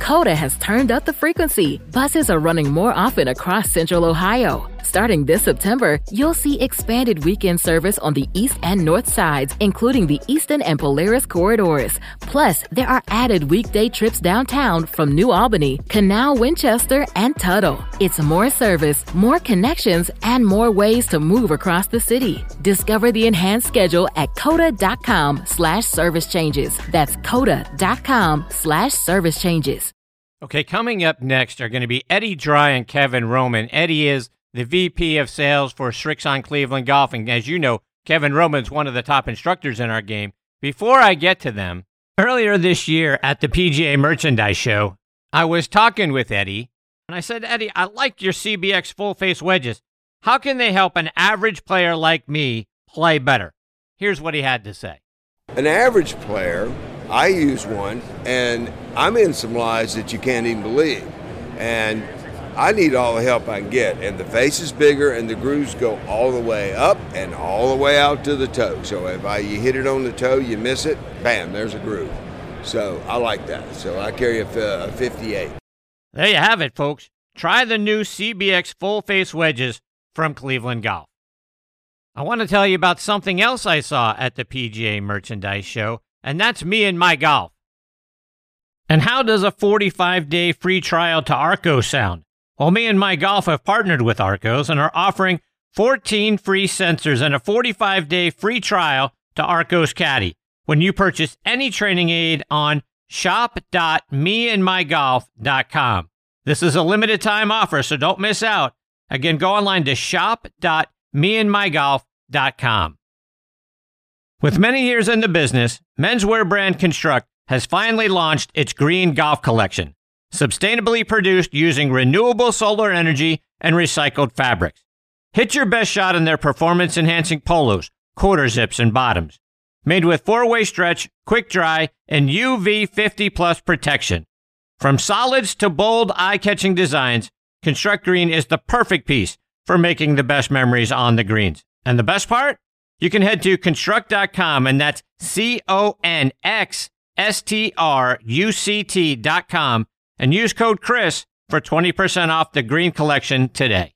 Coda has turned up the frequency. Buses are running more often across Central Ohio. Starting this September, you'll see expanded weekend service on the east and north sides, including the Eastern and Polaris corridors. Plus, there are added weekday trips downtown from New Albany, Canal, Winchester, and Tuttle. It's more service, more connections, and more ways to move across the city. Discover the enhanced schedule at coda.com/service changes. That's coda.com/service changes. Okay, coming up next are going to be Eddie Dry and Kevin Roman. Eddie is the VP of Sales for Srixon Cleveland Golf. And as you know, Kevin Roman's one of the top instructors in our game. Before I get to them, earlier this year at the PGA Merchandise Show, I was talking with Eddie, and I said, Eddie, I like your CBX full-face wedges. How can they help an average player like me play better? Here's what he had to say. An average player, I use one, and I'm in some lies that you can't even believe. And I need all the help I can get. And the face is bigger, and the grooves go all the way up and all the way out to the toe. So if you hit it on the toe, you miss it, bam, there's a groove. So I like that. So I carry a 58. There you have it, folks. Try the new CBX full-face wedges from Cleveland Golf. I want to tell you about something else I saw at the PGA Merchandise Show, and that's Me and My Golf. And how does a 45-day free trial to Arccos sound? Well, Me and My Golf have partnered with Arccos and are offering 14 free sensors and a 45-day free trial to Arccos Caddy when you purchase any training aid on shop.meandmygolf.com. This is a limited time offer, so don't miss out. Again, go online to shop.meandmygolf.com. With many years in the business, menswear brand Construct has finally launched its Green Golf Collection, sustainably produced using renewable solar energy and recycled fabrics. Hit your best shot in their performance-enhancing polos, quarter zips, and bottoms. Made with 4-way stretch, quick dry, and UV 50+ protection. From solids to bold, eye-catching designs, Construct Green is the perfect piece for making the best memories on the greens. And the best part? You can head to construct.com, and that's CONXSTRUCT.com, and use code Chris for 20% off the Green Collection today.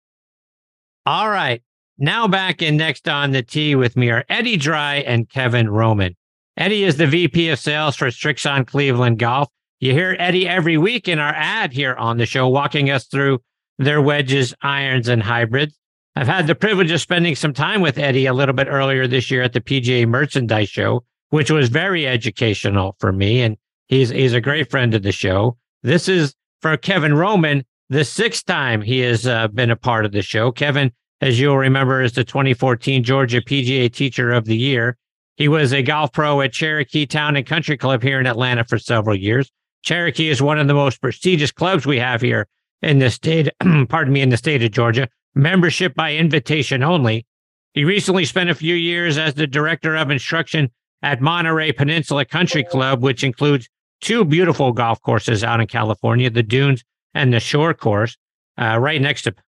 All right, now back in next on the tee with me are Eddie Dry and Kevin Roman. Eddie is the VP of Sales for Srixon Cleveland Golf. You hear Eddie every week in our ad here on the show, walking us through their wedges, irons, and hybrids. I've had the privilege of spending some time with Eddie a little bit earlier this year at the PGA Merchandise Show, which was very educational for me, and he's a great friend of the show. This is, for Kevin Roman, the 6th time he has been a part of the show. Kevin, as you'll remember, is the 2014 Georgia PGA Teacher of the Year. He was a golf pro at Cherokee Town and Country Club here in Atlanta for several years. Cherokee is one of the most prestigious clubs we have here in the state, in the state of Georgia. Membership by invitation only. He recently spent a few years as the director of instruction at Monterey Peninsula Country Club, which includes 2 beautiful golf courses out in California, the Dunes and the Shore Course, right next to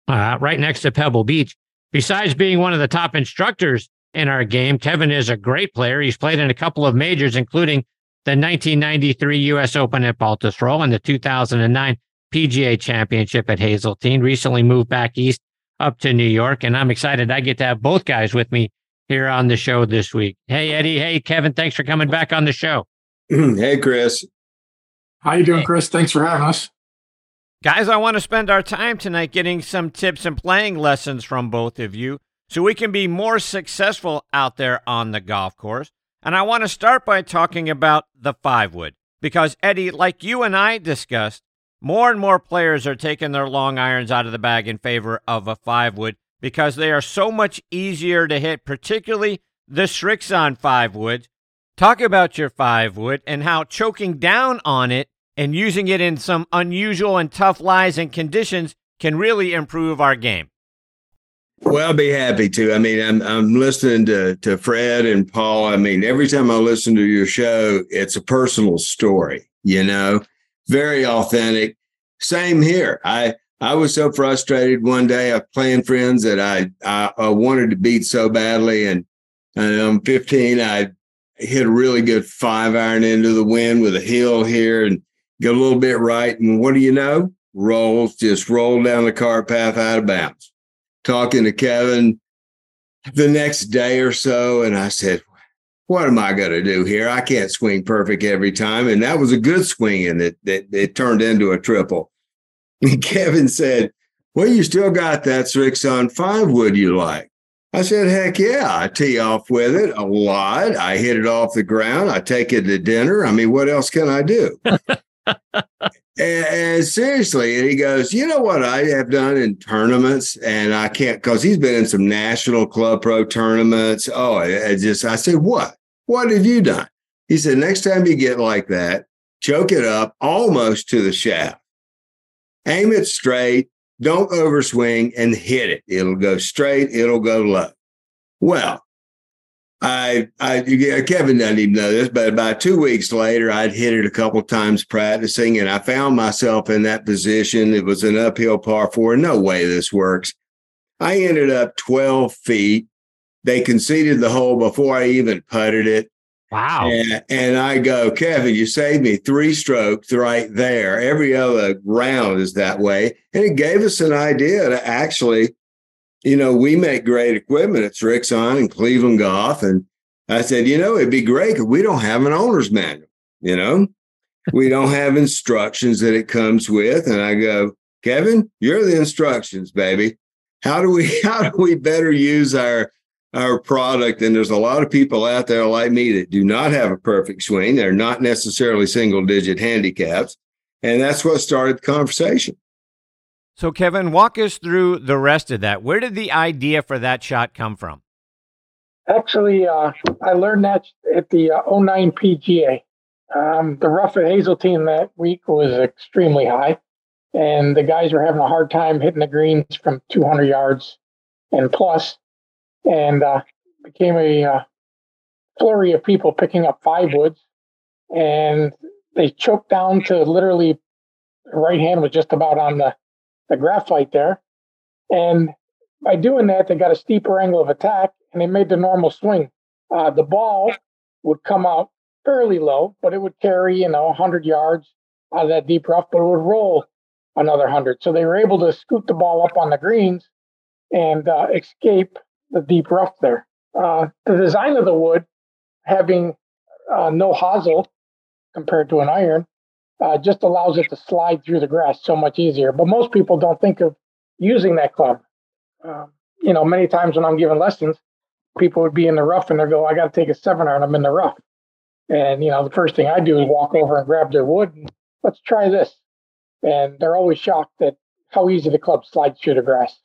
Pebble Beach. Besides being one of the top instructors in our game, Kevin is a great player. He's played in a couple of majors, including the 1993 U.S. Open at Baltusrol and the 2009 PGA Championship at Hazeltine. Recently moved back east up to New York, and I'm excited I get to have both guys with me here on the show this week. Hey, Eddie. Hey, Kevin. Thanks for coming back on the show. Hey, Chris. How you doing, Chris? Thanks for having us. Guys, I want to spend our time tonight getting some tips and playing lessons from both of you so we can be more successful out there on the golf course. And I want to start by talking about the 5-wood, because, Eddie, like you and I discussed, more and more players are taking their long irons out of the bag in favor of a 5-wood because they are so much easier to hit, particularly the Srixon 5-woods. Talk about your 5-wood and how choking down on it and using it in some unusual and tough lies and conditions can really improve our game. Well, I'll be happy to. I mean, I'm listening to Fred and Paul. I mean, every time I listen to your show, it's a personal story, very authentic. Same here. I was so frustrated one day of playing friends that I wanted to beat so badly. And I'm 15. I hit a really good 5-iron into the wind with a heel here. And get a little bit right, and what do you know? Just roll down the cart path out of bounds. Talking to Kevin the next day or so, and I said, what am I going to do here? I can't swing perfect every time. And that was a good swing, and it turned into a triple. And Kevin said, well, you still got that Srixon 5 wood you like. I said, heck yeah, I tee off with it a lot. I hit it off the ground. I take it to dinner. I mean, what else can I do? and seriously, and he goes, you know what I have done in tournaments? And I can't, because he's been in some national club pro tournaments. I said, what? What have you done? He said, next time you get like that, choke it up almost to the shaft. Aim it straight. Don't overswing and hit it. It'll go straight. It'll go low. Well, Kevin doesn't even know this, but about 2 weeks later, I'd hit it a couple of times practicing, and I found myself in that position. It was an uphill par 4. No way this works. I ended up 12 feet. They conceded the hole before I even putted it. Wow. And I go, Kevin, you saved me 3 strokes right there. Every other round is that way. And it gave us an idea to actually, we make great equipment at Srixon and Cleveland Golf. And I said, it'd be great because we don't have an owner's manual, we don't have instructions that it comes with. And I go, Kevin, you're the instructions, baby. How do we better use our product? And there's a lot of people out there like me that do not have a perfect swing. They're not necessarily single digit handicaps. And that's what started the conversation. So Kevin, walk us through the rest of that. Where did the idea for that shot come from? Actually, I learned that at the 09 PGA. The rough at Hazeltine that week was extremely high, and the guys were having a hard time hitting the greens from 200 yards and plus. And became a flurry of people picking up 5 woods, and they choked down to literally the right hand was just about on the graphite there. And by doing that, they got a steeper angle of attack, and they made the normal swing. The ball would come out fairly low, but it would carry 100 yards out of that deep rough, but it would roll another 100. So they were able to scoot the ball up on the greens and escape the deep rough there. The design of the wood, having no hosel compared to an iron, just allows it to slide through the grass so much easier. But most people don't think of using that club. Many times when I'm giving lessons, people would be in the rough and they go, I got to take a 7-iron, I'm in the rough. And, the first thing I do is walk over and grab their wood and let's try this. And they're always shocked at how easy the club slides through the grass.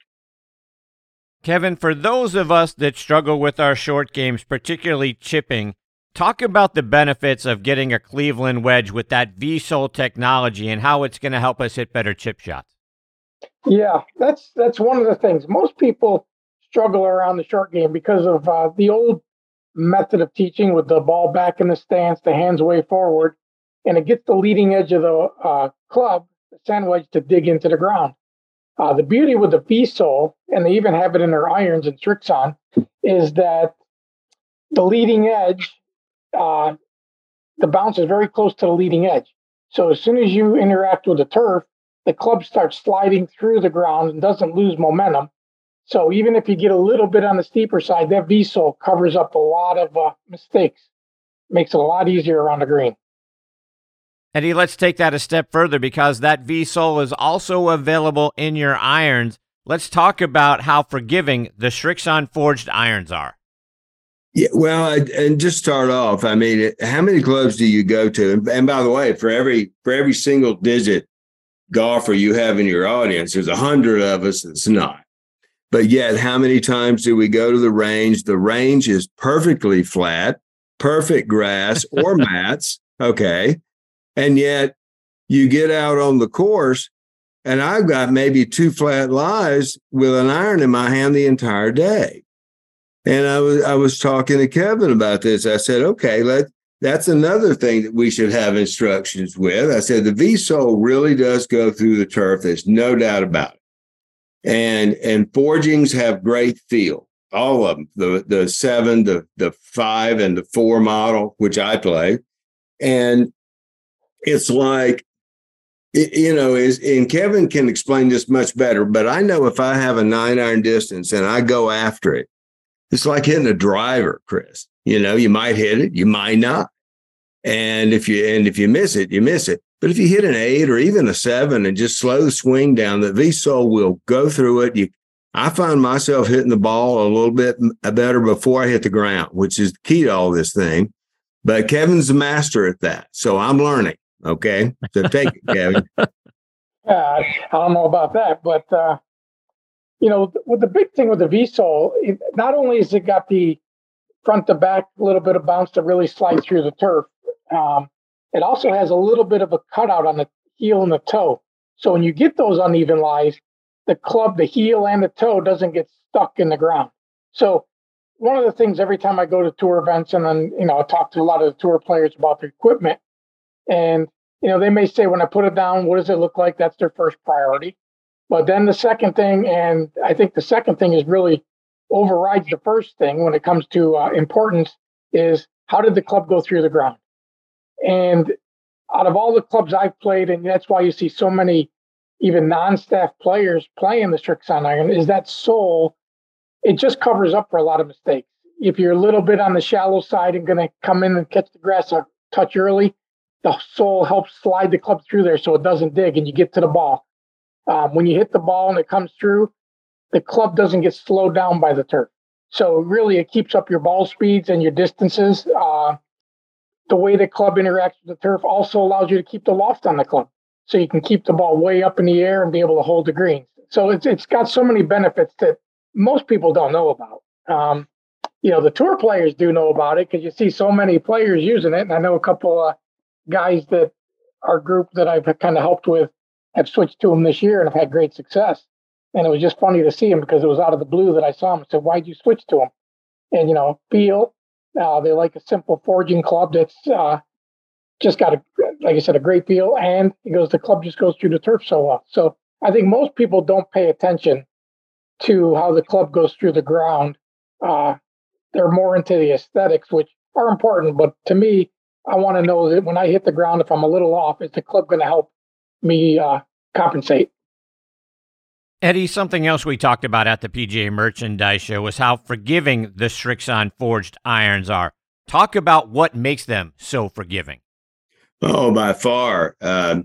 Kevin, for those of us that struggle with our short games, particularly chipping, talk about the benefits of getting a Cleveland wedge with that V-Sole technology and how it's going to help us hit better chip shots. Yeah, that's one of the things. Most people struggle around the short game because of the old method of teaching with the ball back in the stance, the hands way forward, and it gets the leading edge of the club, the sand wedge, to dig into the ground. The beauty with the V-Sole, and they even have it in their irons and Srixon, is that the leading edge, the bounce is very close to the leading edge. So as soon as you interact with the turf, the club starts sliding through the ground and doesn't lose momentum. So even if you get a little bit on the steeper side, that V-Sole covers up a lot of mistakes. Makes it a lot easier around the green. Eddie, let's take that a step further because that V-Sole is also available in your irons. Let's talk about how forgiving the Srixon forged irons are. Yeah, well, and just start off, how many clubs do you go to? And by the way, for every single digit golfer you have in your audience, there's 100 of us that's not. But yet, how many times do we go to the range? The range is perfectly flat, perfect grass or mats, okay? And yet you get out on the course and I've got maybe 2 flat lies with an iron in my hand the entire day. And I was talking to Kevin about this. I said, okay, that's another thing that we should have instructions with. I said, the V-Sole really does go through the turf. There's no doubt about it. And forgings have great feel. All of them, the 7, the 5 and the 4 model, which I play. And it's like and Kevin can explain this much better, but I know if I have a 9-iron distance and I go after it, it's like hitting a driver, Chris. You might hit it, you might not. And if you miss it, you miss it. But if you hit an 8 or even a 7 and just slow the swing down, the VSOL will go through it. I find myself hitting the ball a little bit better before I hit the ground, which is the key to all this thing. But Kevin's the master at that. So I'm learning. Okay. So take it, Kevin. I don't know about that, but, with the big thing with the VSOL, not only has it got the front to back little bit of bounce to really slide through the turf, it also has a little bit of a cutout on the heel and the toe. So when you get those uneven lies, the club, the heel and the toe doesn't get stuck in the ground. So one of the things every time I go to tour events and then, I talk to a lot of the tour players about their equipment, and, they may say, when I put it down, what does it look like? That's their first priority. But then the second thing, and I think the second thing is really overrides the first thing when it comes to importance, is how did the club go through the ground? And out of all the clubs I've played, and that's why you see so many even non-staff players playing the Srixon iron, is that sole, it just covers up for a lot of mistakes. If you're a little bit on the shallow side and going to come in and catch the grass a touch early, the sole helps slide the club through there so it doesn't dig and you get to the ball. When you hit the ball and it comes through, the club doesn't get slowed down by the turf. So really it keeps up your ball speeds and your distances. The way the club interacts with the turf also allows you to keep the loft on the club. So you can keep the ball way up in the air and be able to hold the greens. So it's got so many benefits that most people don't know about. The tour players do know about it because you see so many players using it. And I know a couple of guys that our group that I've kind of helped with have switched to them this year and have had great success. And it was just funny to see them because it was out of the blue that I saw them and said, why'd you switch to them? And, feel they're like a simple forging club that's just got, like I said, a great feel. And the club just goes through the turf so well. So I think most people don't pay attention to how the club goes through the ground. They're more into the aesthetics, which are important. But to me, I want to know that when I hit the ground, if I'm a little off, is the club going to help me compensate? Eddie, something else we talked about at the PGA Merchandise Show was how forgiving the Srixon forged irons are. Talk about what makes them so forgiving. Oh, by far.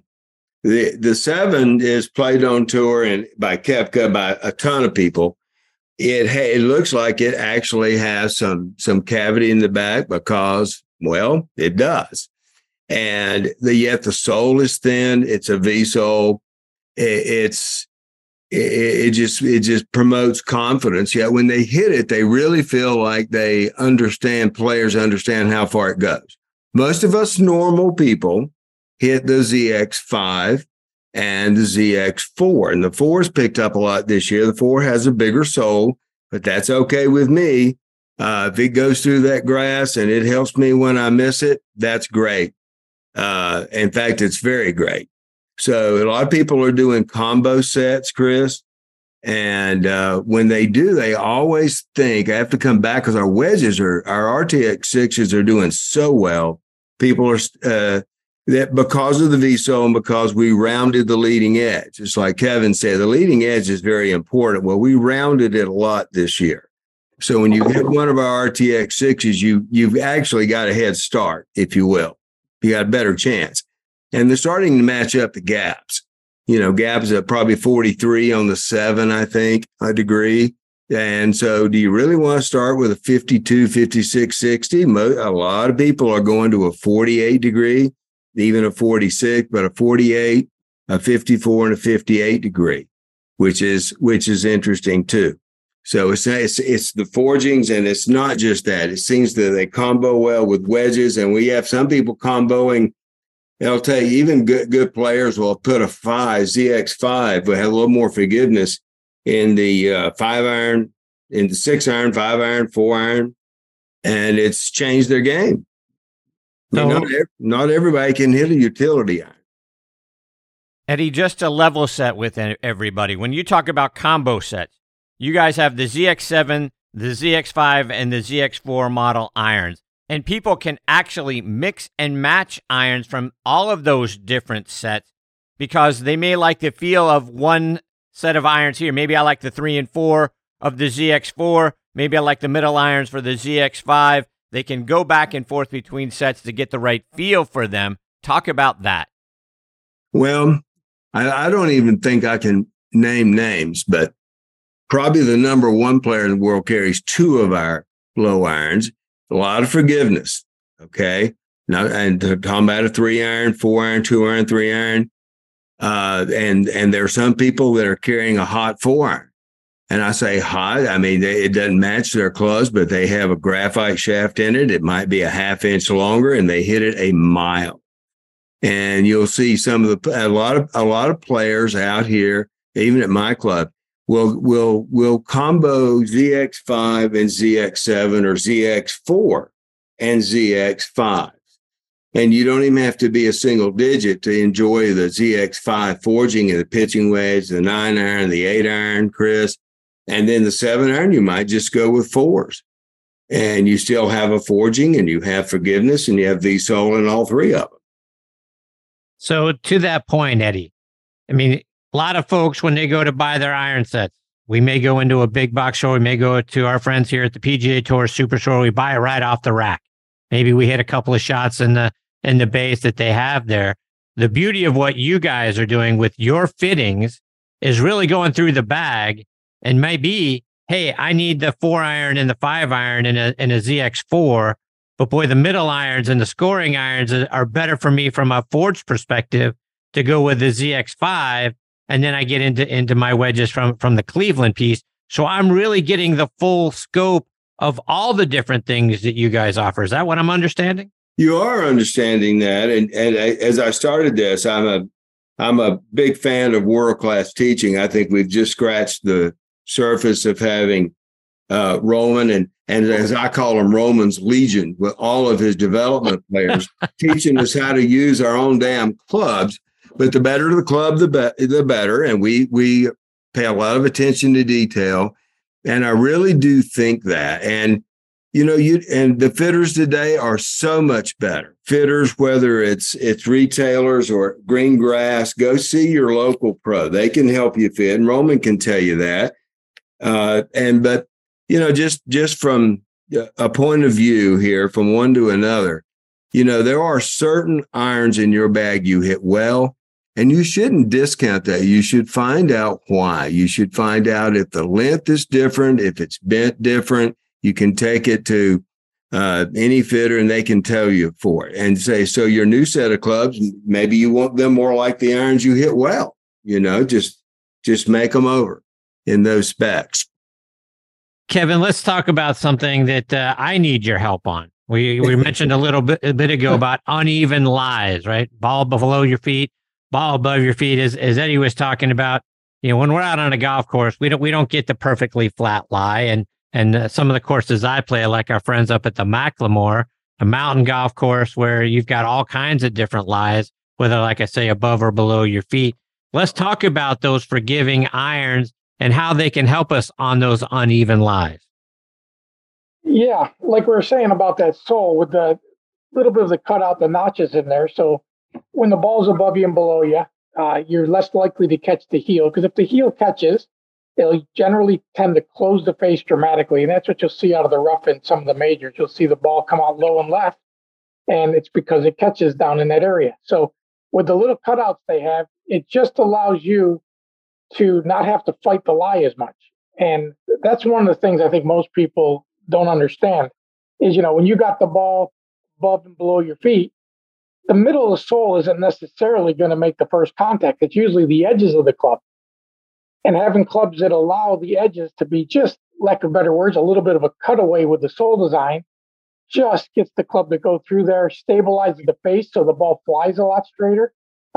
The 7 is played on tour and by Koepka by a ton of people. It looks like it actually has some cavity in the back because, well, it does. And yet the sole is thin. It's a V sole. It just promotes confidence. Yet when they hit it, they really feel like players understand how far it goes. Most of us normal people hit the ZX5 and the ZX4. And the 4's picked up a lot this year. The 4 has a bigger sole, but that's okay with me. If it goes through that grass and it helps me when I miss it, that's great. In fact, it's very great. So a lot of people are doing combo sets, Chris. And when they do, they always think I have to come back because our RTX 6s are doing so well. People are that because of the VSOL and because we rounded the leading edge. It's like Kevin said, the leading edge is very important. Well, we rounded it a lot this year. So when you hit one of our RTX 6s, you've actually got a head start, if you will. You got a better chance. And they're starting to match up the gaps. Gaps at probably 43 on the 7, I think, a degree. And so do you really want to start with a 52, 56, 60? A lot of people are going to a 48 degree, even a 46, but a 48, a 54, and a 58 degree, which is interesting too. So it's the forgings, and it's not just that. It seems that they combo well with wedges, and we have some people comboing. I'll tell you, even good players will put a ZX5, but have a little more forgiveness in the 5-iron, in the 6-iron, 5-iron, 4-iron, and it's changed their game. Not everybody can hit a utility iron. Eddie, just to level set with everybody, when you talk about combo sets, you guys have the ZX7, the ZX5, and the ZX4 model irons. And people can actually mix and match irons from all of those different sets because they may like the feel of one set of irons here. Maybe I like the 3 and 4 of the ZX4. Maybe I like the middle irons for the ZX5. They can go back and forth between sets to get the right feel for them. Talk about that. Well, I don't even think I can name names, but probably the number one player in the world carries 2 of our low irons. A lot of forgiveness. Okay. Now, and talking about a 3 iron, 4 iron, 2 iron, 3 iron. And there are some people that are carrying a hot 4 iron. And I say hot, I mean, it doesn't match their clubs, but they have a graphite shaft in it. It might be a ½ inch longer, and they hit it a mile. And you'll see a lot of players out here, even at my club, will combo ZX5 and ZX7 or ZX4 and ZX5. And you don't even have to be a single digit to enjoy the ZX5 forging and the pitching wedge, the 9 iron, the 8 iron, Chris. And then the 7 iron, you might just go with 4s. And you still have a forging, and you have forgiveness, and you have VSOL in all 3 of them. So to that point, Eddie, I mean, a lot of folks, when they go to buy their iron sets, we may go into a big box store. We may go to our friends here at the PGA Tour Super Store. We buy it right off the rack. Maybe we hit a couple of shots in the base that they have there. The beauty of what you guys are doing with your fittings is really going through the bag and maybe, hey, I need the 4 iron and the 5 iron in a ZX4, but boy, the middle irons and the scoring irons are better for me from a forged perspective to go with the ZX5. And then I get into my wedges from the Cleveland piece. So I'm really getting the full scope of all the different things that you guys offer. Is that what I'm understanding? You are understanding that. And as I started this, I'm a big fan of world-class teaching. I think we've just scratched the surface of having Roman and as I call him, Roman's Legion, with all of his development players teaching us how to use our own damn clubs. But the better the club, the better. And we pay a lot of attention to detail. And I really do think that. And and the fitters today are so much better. Fitters, whether it's retailers or green grass, go see your local pro. They can help you fit, and Roman can tell you that. But just from a point of view here, from one to another, there are certain irons in your bag you hit well, and you shouldn't discount that. You should find out why. You should find out if the length is different, if it's bent different. You can take it to any fitter, and they can tell you for it and say, so your new set of clubs, maybe you want them more like the irons you hit well. Just make them over in those specs. Kevin, let's talk about something that I need your help on. We mentioned a bit ago about uneven lies, right? Ball below your feet, ball above your feet. As Eddie was talking about, when we're out on a golf course, we don't get the perfectly flat lie. And some of the courses I play, like our friends up at the Macklemore, a mountain golf course where you've got all kinds of different lies, whether, like I say, above or below your feet. Let's talk about those forgiving irons and how they can help us on those uneven lies. Yeah, like we were saying about that sole with the little bit of the cutout, the notches in there. So when the ball's above you and below you, you're less likely to catch the heel, because if the heel catches, it'll generally tend to close the face dramatically. And that's what you'll see out of the rough in some of the majors. You'll see the ball come out low and left, and it's because it catches down in that area. So with the little cutouts they have, it just allows you to not have to fight the lie as much. And that's one of the things I think most people don't understand is, when you got the ball above and below your feet, the middle of the sole isn't necessarily going to make the first contact. It's usually the edges of the club. And having clubs that allow the edges to be, just, lack of better words, a little bit of a cutaway with the sole design, just gets the club to go through there, stabilizes the face so the ball flies a lot straighter.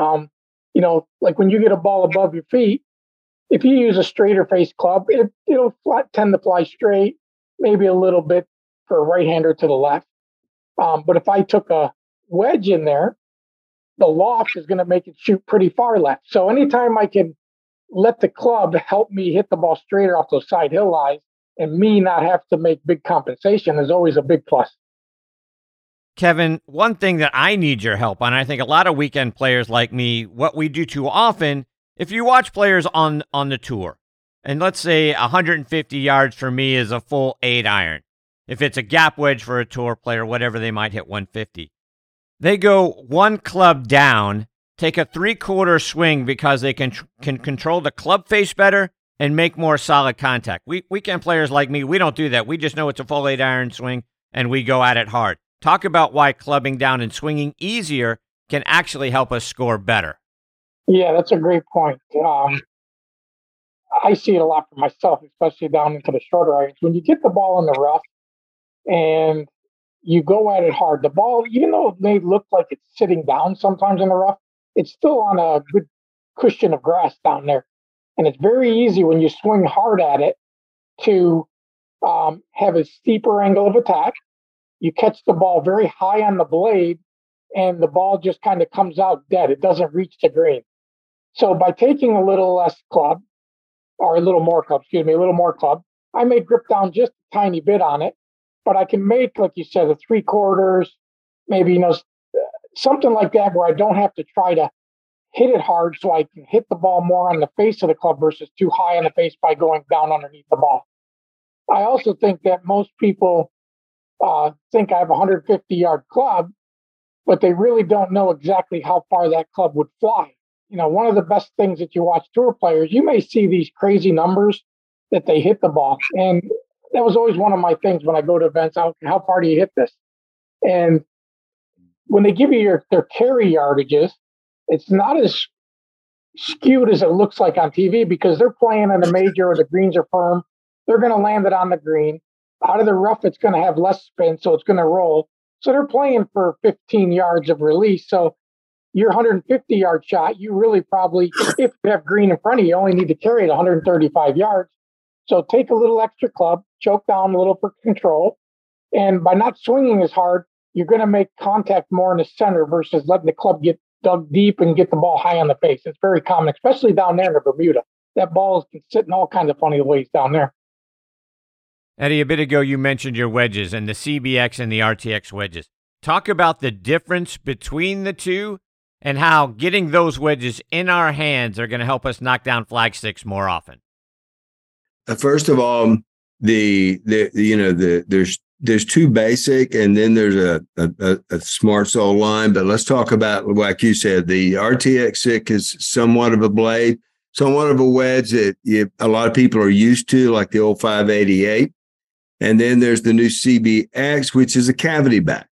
Like when you get a ball above your feet, if you use a straighter face club, it'll tend to fly straight, maybe a little bit for a right-hander to the left. But if I took a wedge in there, the loft is going to make it shoot pretty far left. So anytime I can let the club help me hit the ball straighter off those side hill lies and me not have to make big compensation is always a big plus. Kevin, one thing that I need your help on, I think a lot of weekend players like me, what we do too often, if you watch players on the tour, and let's say 150 yards for me is a full 8-iron. If it's a gap wedge for a tour player, whatever, they might hit 150. They go one club down, take a 3/4 swing because they can control the club face better and make more solid contact. Weekend players like me, we don't do that. We just know it's a full 8-iron swing, and we go at it hard. Talk about why clubbing down and swinging easier can actually help us score better. Yeah, that's a great point. I see it a lot for myself, especially down into the shorter irons. When you get the ball in the rough and you go at it hard, the ball, even though it may look like it's sitting down sometimes in the rough, it's still on a good cushion of grass down there. And it's very easy when you swing hard at it to have a steeper angle of attack. You catch the ball very high on the blade, and the ball just kind of comes out dead. It doesn't reach the green. So by taking a little less club, or a little more club, I may grip down just a tiny bit on it, but I can make, like you said, a 3/4, maybe, something like that where I don't have to try to hit it hard, so I can hit the ball more on the face of the club versus too high on the face by going down underneath the ball. I also think that most people think I have a 150-yard club, but they really don't know exactly how far that club would fly. One of the best things that you watch tour players, you may see these crazy numbers that they hit the ball. And that was always one of my things when I go to events. How far do you hit this? And when they give you their carry yardages, it's not as skewed as it looks like on TV because they're playing in a major or the greens are firm. They're going to land it on the green. Out of the rough, it's going to have less spin, so it's going to roll. So they're playing for 15 yards of release. So your 150-yard shot, you really probably, if you have green in front of you, only need to carry it 135 yards. So take a little extra club, choke down a little for control. And by not swinging as hard, you're going to make contact more in the center versus letting the club get dug deep and get the ball high on the face. It's very common, especially down there in the Bermuda. That ball can sit in all kinds of funny ways down there. Eddie, a bit ago you mentioned your wedges and the CBX and the RTX wedges. Talk about the difference between the two and how getting those wedges in our hands are going to help us knock down flag sticks more often. First of all, there's two basic, and then there's a smart soul line. But let's talk about, like you said, the RTX 6 is somewhat of a blade, somewhat of a wedge that a lot of people are used to, like the old 588. And then there's the new CBX, which is a cavity back.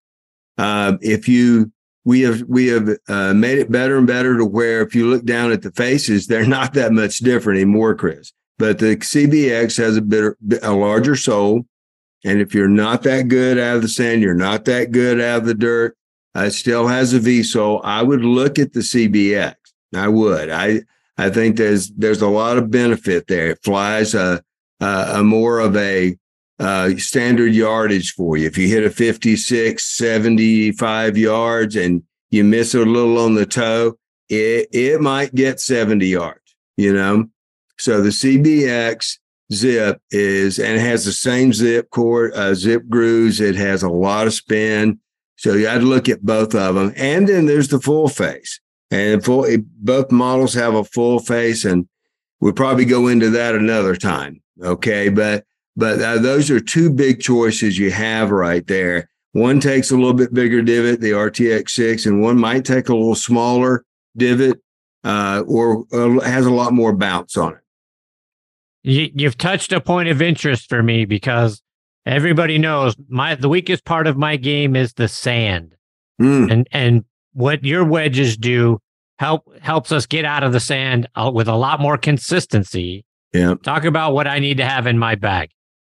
We have made it better and better to where if you look down at the faces, they're not that much different anymore, Chris. But the CBX has a larger sole. And if you're not that good out of the sand, you're not that good out of the dirt, it still has a V sole. I would look at the CBX. I would. I think there's a lot of benefit there. It flies a more of a standard yardage for you. If you hit a 56, 75 yards and you miss a little on the toe, it might get 70 yards, So the CBX zip and it has the same zip grooves. It has a lot of spin. So you got to look at both of them. And then there's the full face. And both models have a full face, and we'll probably go into that another time. Okay. But those are two big choices you have right there. One takes a little bit bigger divot, the RTX 6, and one might take a little smaller divot or has a lot more bounce on it. You've touched a point of interest for me because everybody knows the weakest part of my game is the sand. And what your wedges do helps us get out of the sand with a lot more consistency. Yeah. Talk about what I need to have in my bag.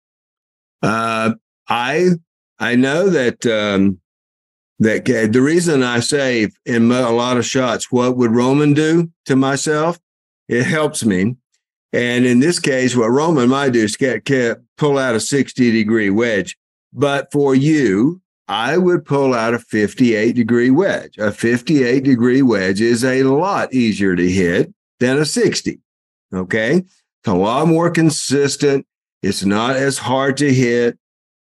I know that the reason I say in a lot of shots, what would Roman do to myself? It helps me. And in this case, what Roman might do is pull out a 60-degree wedge. But for you, I would pull out a 58-degree wedge. A 58-degree wedge is a lot easier to hit than a 60. Okay? It's a lot more consistent. It's not as hard to hit.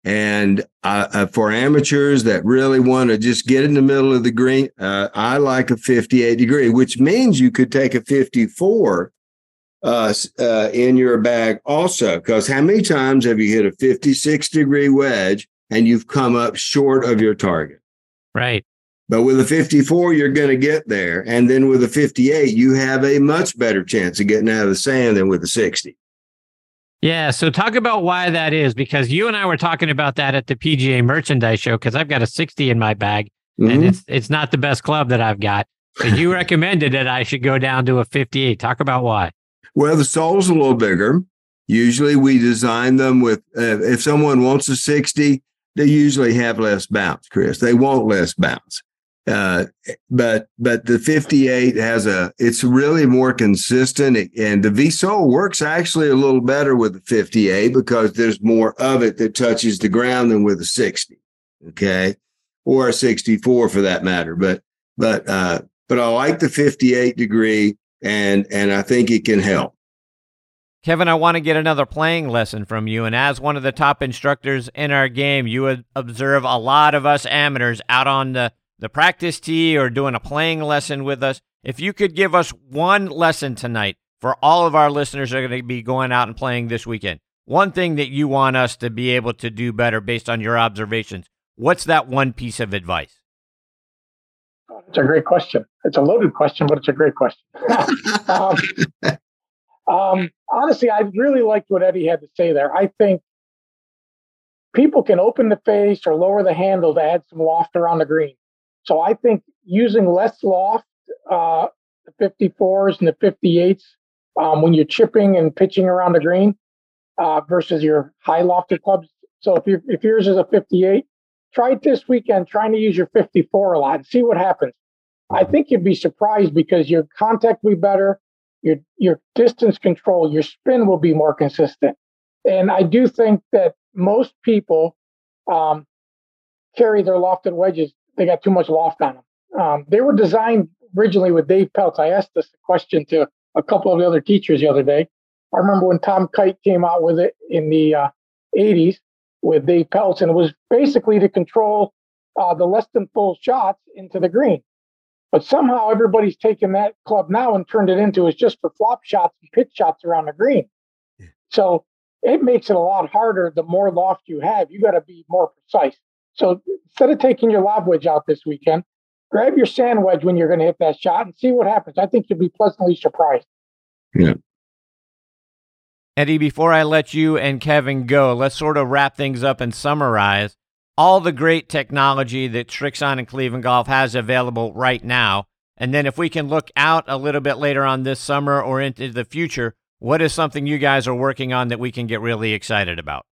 And for amateurs that really want to just get in the middle of the green, I like a 58 degree, which means you could take a 54 in your bag also. Because how many times have you hit a 56 degree wedge and you've come up short of your target? Right. But with a 54, you're going to get there. And then with a 58, you have a much better chance of getting out of the sand than with a 60. Yeah, so talk about why that is, because you and I were talking about that at the PGA Merchandise Show, because I've got a 60 in my bag, and it's not the best club that I've got. But you recommended that I should go down to a 58. Talk about why. Well, the sole's a little bigger. Usually we design them with, if someone wants a 60, they usually have less bounce, Chris. They want less bounce. But the 58 it's really more consistent, and the V-sole works actually a little better with the 58 because there's more of it that touches the ground than with a 60, okay, or a 64 for that matter. But I like the 58 degree, and I think it can help. Kevin, I want to get another playing lesson from you, and as one of the top instructors in our game, you would observe a lot of us amateurs out on the practice tee or doing a playing lesson with us. If you could give us one lesson tonight for all of our listeners that are going to be going out and playing this weekend, one thing that you want us to be able to do better based on your observations, what's that one piece of advice? It's a great question. It's a loaded question, but it's a great question. Honestly, I really liked what Eddie had to say there. I think people can open the face or lower the handle to add some loft around the green. So I think using less loft, the 54s and the 58s, when you're chipping and pitching around the green versus your high lofted clubs. So if yours is a 58, try it this weekend, trying to use your 54 a lot and see what happens. I think you'd be surprised because your contact will be better, your distance control, your spin will be more consistent. And I do think that most people carry their lofted wedges. They got too much loft on them. They were designed originally with Dave Peltz. I asked this question to a couple of the other teachers the other day. I remember when Tom Kite came out with it in the 80s with Dave Peltz, and it was basically to control the less than full shots into the green. But somehow everybody's taken that club now and turned it into it's just for flop shots and pitch shots around the green. Yeah. So it makes it a lot harder. The more loft you have, you got to be more precise. So instead of taking your lob wedge out this weekend, grab your sand wedge when you're going to hit that shot and see what happens. I think you'll be pleasantly surprised. Yeah. Eddie, before I let you and Kevin go, let's sort of wrap things up and summarize all the great technology that Srixon and Cleveland Golf has available right now. And then if we can look out a little bit later on this summer or into the future, what is something you guys are working on that we can get really excited about?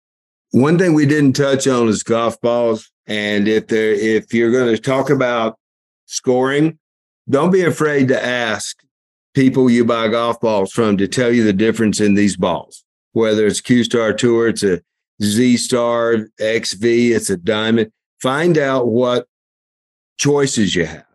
One thing we didn't touch on is golf balls. And if you're going to talk about scoring, don't be afraid to ask people you buy golf balls from to tell you the difference in these balls. Whether it's Q-Star Tour, it's a Z-Star, XV, it's a Diamond. Find out what choices you have.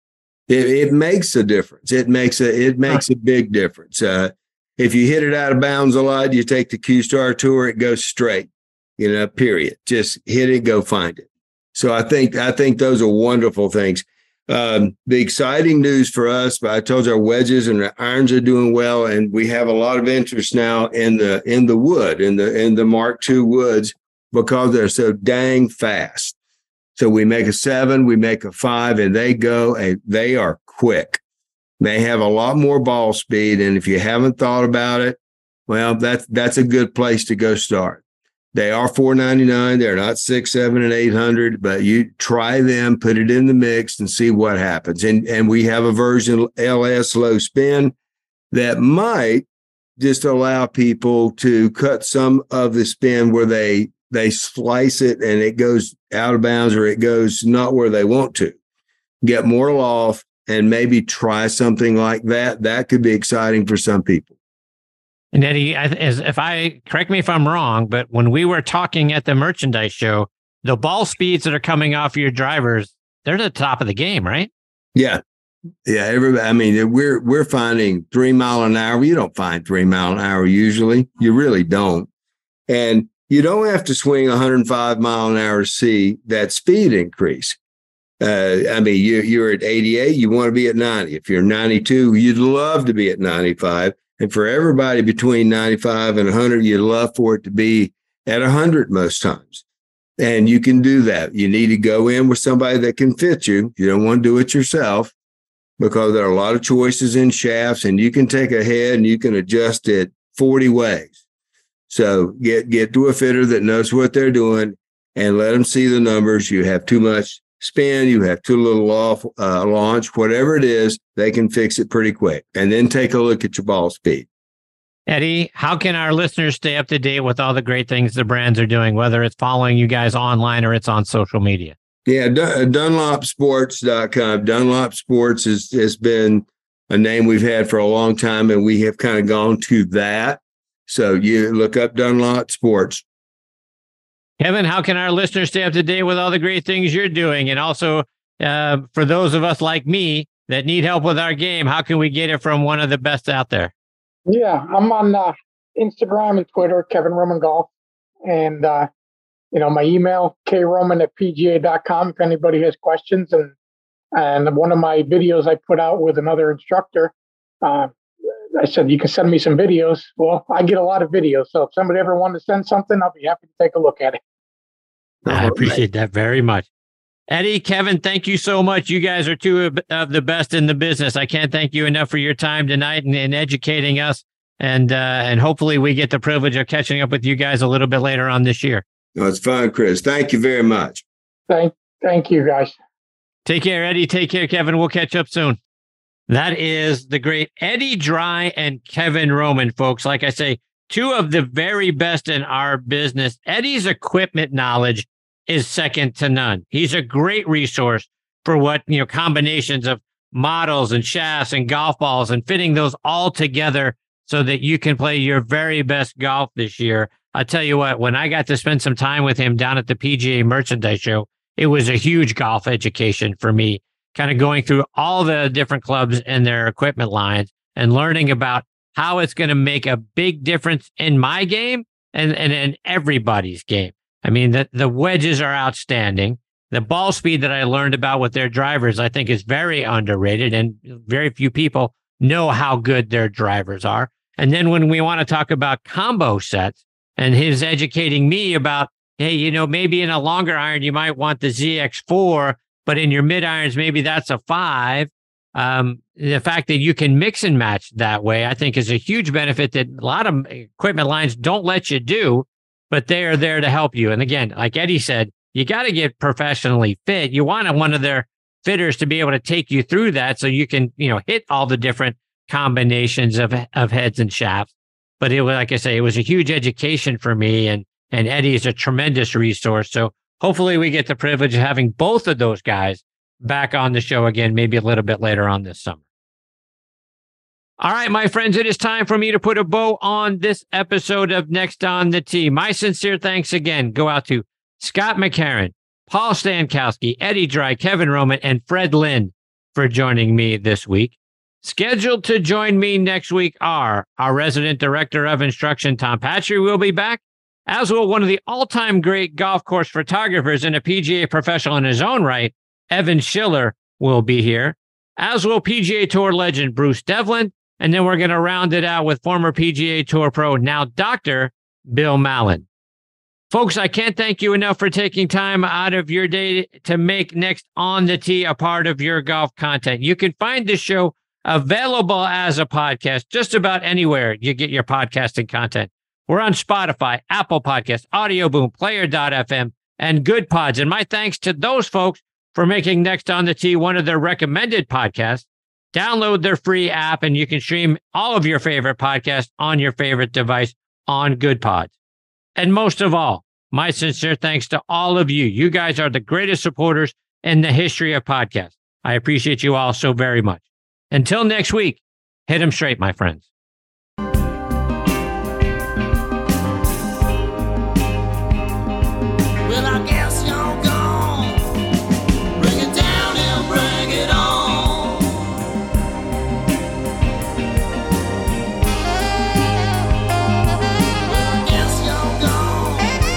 It makes a difference. It makes a big difference. If you hit it out of bounds a lot, you take the Q-Star Tour, it goes straight. Period. Just hit it, go find it. So I think those are wonderful things. The exciting news for us, I told you our wedges and our irons are doing well, and we have a lot of interest now in the wood, in the Mark II woods, because they're so dang fast. So we make a 7, we make a 5, and they are quick. They have a lot more ball speed, and if you haven't thought about it, well, that's a good place to go start. They are $499. They're not $600, $700, and $800, but you try them, put it in the mix, and see what happens. And we have a version LS low spin that might just allow people to cut some of the spin where they slice it and it goes out of bounds or it goes not where they want to. Get more loft and maybe try something like that. That could be exciting for some people. And Eddie, correct me if I'm wrong, but when we were talking at the merchandise show, the ball speeds that are coming off your drivers, they're at the top of the game, right? Yeah. Yeah. Everybody, I mean, we're finding 3 mile an hour. You don't find 3 mile an hour usually. You really don't. And you don't have to swing 105 mile an hour to see that speed increase. I mean, you're at 88, you want to be at 90. If you're 92, you'd love to be at 95. And for everybody between 95 and 100, you'd love for it to be at 100 most times. And you can do that. You need to go in with somebody that can fit you. You don't want to do it yourself because there are a lot of choices in shafts, and you can take a head and you can adjust it 40 ways. So get to a fitter that knows what they're doing and let them see the numbers. You have too much spin, you have too little off launch, whatever it is, they can fix it pretty quick. And then take a look at your ball speed. Eddie, how can our listeners stay up to date with all the great things the brands are doing, whether it's following you guys online or it's on social media? Yeah, DunlopSports.com. Dunlop Sports has been a name we've had for a long time, and we have kind of gone to that. So you look up Dunlop Sports. Kevin, how can our listeners stay up to date with all the great things you're doing? And also, for those of us like me that need help with our game, how can we get it from one of the best out there? Yeah, I'm on Instagram and Twitter, Kevin Roman Golf. And, my email, kroman@pga.com, if anybody has questions. And one of my videos I put out with another instructor, I said, you can send me some videos. Well, I get a lot of videos. So if somebody ever wanted to send something, I'll be happy to take a look at it. I appreciate that very much. Eddie, Kevin, thank you so much. You guys are two of the best in the business. I can't thank you enough for your time tonight and educating us. And hopefully we get the privilege of catching up with you guys a little bit later on this year. No, it's fun, Chris. Thank you very much. Thank you, guys. Take care, Eddie. Take care, Kevin. We'll catch up soon. That is the great Eddie Dry and Kevin Roman, folks. Like I say, two of the very best in our business. Eddie's equipment knowledge is second to none. He's a great resource for what, combinations of models and shafts and golf balls and fitting those all together so that you can play your very best golf this year. I'll tell you what, when I got to spend some time with him down at the PGA Merchandise Show, it was a huge golf education for me, kind of going through all the different clubs and their equipment lines and learning about how it's going to make a big difference in my game and in everybody's game. I mean, the wedges are outstanding. The ball speed that I learned about with their drivers, I think, is very underrated, and very few people know how good their drivers are. And then when we want to talk about combo sets, and his educating me about, hey, maybe in a longer iron, you might want the ZX4, but in your mid irons, maybe that's a 5. The fact that you can mix and match that way, I think, is a huge benefit that a lot of equipment lines don't let you do, but they are there to help you. And again, like Eddie said, you got to get professionally fit. You want one of their fitters to be able to take you through that so you can, hit all the different combinations of heads and shafts. But it was, like I say, it was a huge education for me, and Eddie is a tremendous resource. So hopefully we get the privilege of having both of those guys back on the show again, maybe a little bit later on this summer. All right, my friends, it is time for me to put a bow on this episode of Next on the Tee. My sincere thanks again go out to Scott McCarron, Paul Stankowski, Eddie Dry, Kevin Roman, and Fred Lynn for joining me this week. Scheduled to join me next week are our resident director of instruction, Tom Patry, will be back, as will one of the all-time great golf course photographers and a PGA professional in his own right, Evan Schiller, will be here, as will PGA Tour legend Bruce Devlin, and then we're going to round it out with former PGA Tour pro, now Dr. Bill Mallon. Folks, I can't thank you enough for taking time out of your day to make Next on the Tee a part of your golf content. You can find this show available as a podcast just about anywhere you get your podcasting content. We're on Spotify, Apple Podcasts, Audio Boom, Player.fm, and Good Pods. And my thanks to those folks for making Next on the Tee one of their recommended podcasts. Download their free app, and you can stream all of your favorite podcasts on your favorite device on Good Pods. And most of all, my sincere thanks to all of you. You guys are the greatest supporters in the history of podcasts. I appreciate you all so very much. Until next week, hit 'em straight, my friends. Well, I guess you're gone. Bring it down and bring it on. Well, I guess you're gone.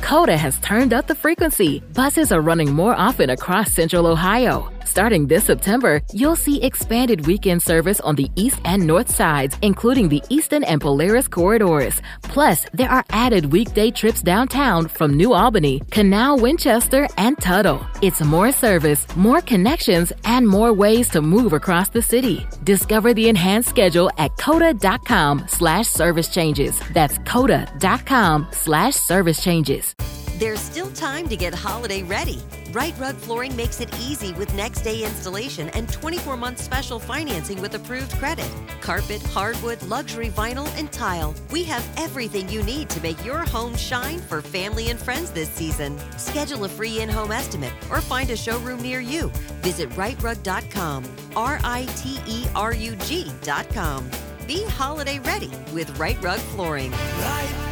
Coda has turned up the frequency. Buses are running more often across Central Ohio. Starting this September, you'll see expanded weekend service on the east and north sides, including the Eastern and Polaris corridors. Plus, there are added weekday trips downtown from New Albany, Canal, Winchester, and Tuttle. It's more service, more connections, and more ways to move across the city. Discover the enhanced schedule at coda.com/service changes. That's coda.com/service changes. There's still time to get holiday ready. Right Rug Flooring makes it easy with next-day installation and 24-month special financing with approved credit. Carpet, hardwood, luxury vinyl, and tile. We have everything you need to make your home shine for family and friends this season. Schedule a free in-home estimate or find a showroom near you. Visit rightrug.com, RITERUG.com. Be holiday ready with Right Rug Flooring. Right